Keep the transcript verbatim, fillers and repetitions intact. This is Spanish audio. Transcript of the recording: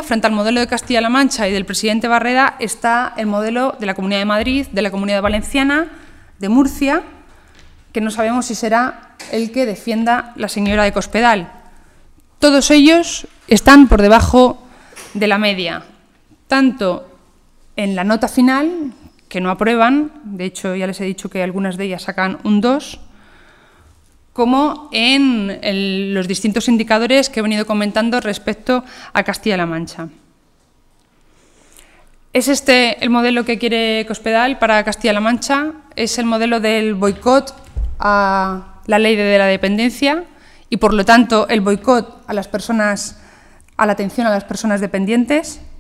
frente al modelo de Castilla-La Mancha y del presidente Barreda, está el modelo de la Comunidad de Madrid, de la Comunidad Valenciana, de Murcia, que no sabemos si será el que defienda la señora de Cospedal. Todos ellos están por debajo de la media, tanto en la nota final, que no aprueban, de hecho ya les he dicho que algunas de ellas sacan un dos, como en el, los distintos indicadores que he venido comentando respecto a Castilla-La Mancha. ¿Es este el modelo que quiere Cospedal para Castilla-La Mancha? Es el modelo del boicot a la ley de la dependencia y, por lo tanto, el boicot a las personas, a la atención a las personas dependientes.